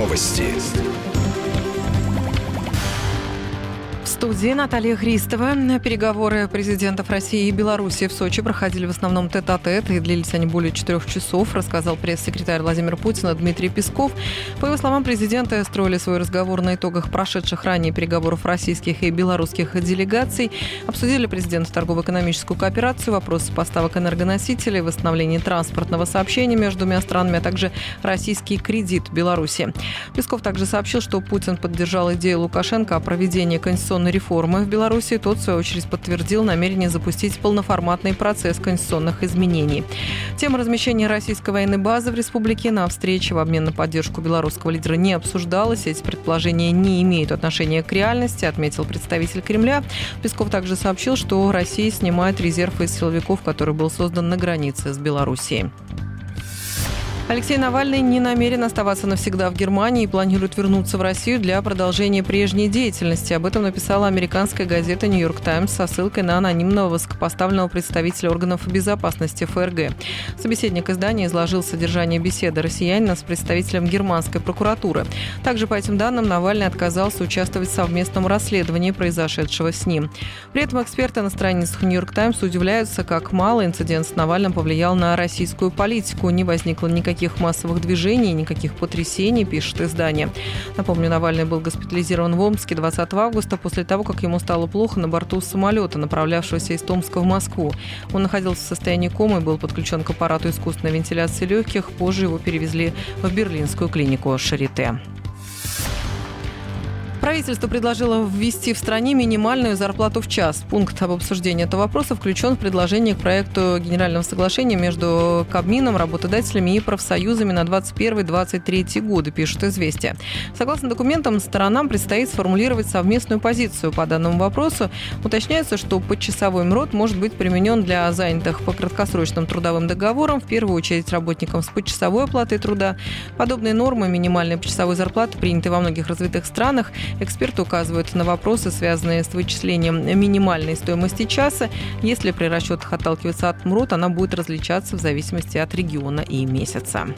Новости. В студии Наталья Христова. Переговоры президентов России и Беларуси в Сочи проходили в основном тет-а-тет и длились они более 4 часов, рассказал пресс-секретарь Владимира Путина Дмитрий Песков. По его словам, президенты строили свой разговор на итогах прошедших ранее переговоров российских и белорусских делегаций. Обсудили президенты торгово-экономическую кооперацию, вопросы поставок энергоносителей, восстановление транспортного сообщения между двумя странами, а также российский кредит Беларуси. Песков также сообщил, что Путин поддержал идею Лукашенко о проведении конституционной реформы в Беларуси. Тот, в свою очередь, подтвердил намерение запустить полноформатный процесс конституционных изменений. Тема размещения российской военной базы в республике на встрече в обмен на поддержку белорусского лидера не обсуждалась. Эти предположения не имеют отношения к реальности, отметил представитель Кремля. Песков также сообщил, что Россия снимает резерв из силовиков, который был создан на границе с Белоруссией. Алексей Навальный не намерен оставаться навсегда в Германии и планирует вернуться в Россию для продолжения прежней деятельности. Об этом написала американская газета «Нью-Йорк Таймс» со ссылкой на анонимного высокопоставленного представителя органов безопасности ФРГ. Собеседник издания изложил содержание беседы россиянина с представителем германской прокуратуры. Также по этим данным Навальный отказался участвовать в совместном расследовании произошедшего с ним. При этом эксперты на страницах «Нью-Йорк Таймс» удивляются, как мало инцидент с Навальным повлиял на российскую политику. Не возникло никаких массовых движений, никаких потрясений, пишет издание. Напомню, Навальный был госпитализирован в Омске 20 августа после того, как ему стало плохо на борту самолета, направлявшегося из Томска в Москву. Он находился в состоянии комы и был подключен к аппарату искусственной вентиляции легких. Позже его перевезли в берлинскую клинику Шарите. Правительство предложило ввести в стране минимальную зарплату в час. Пункт об обсуждении этого вопроса включен в предложение к проекту Генерального соглашения между Кабмином, работодателями и профсоюзами на 2021-2023 годы, пишет «Известия». Согласно документам, сторонам предстоит сформулировать совместную позицию по данному вопросу. Уточняется, что почасовой МРОТ может быть применен для занятых по краткосрочным трудовым договорам, в первую очередь работникам с почасовой оплатой труда. Подобные нормы минимальной почасовой зарплаты приняты во многих развитых странах. Эксперты указывают на вопросы, связанные с вычислением минимальной стоимости часа. Если при расчетах отталкиваться от МРОТ, она будет различаться в зависимости от региона и месяца.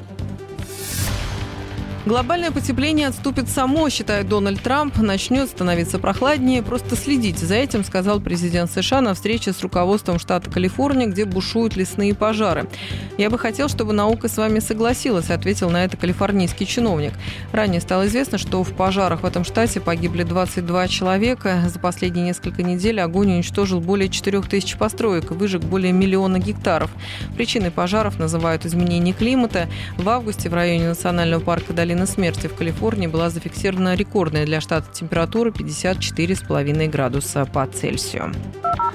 Глобальное потепление отступит само, считает Дональд Трамп. Начнет становиться прохладнее. Просто следите за этим, сказал президент США на встрече с руководством штата Калифорния, где бушуют лесные пожары. «Я бы хотел, чтобы наука с вами согласилась», ответил на это калифорнийский чиновник. Ранее стало известно, что в пожарах в этом штате погибли 22 человека. За последние несколько недель огонь уничтожил более 4000 построек и выжег более 1 миллиона гектаров. Причиной пожаров называют изменение климата. В августе в районе национального парка Долина смерти в Калифорнии была зафиксирована рекордная для штата температура 54,5 градуса по Цельсию.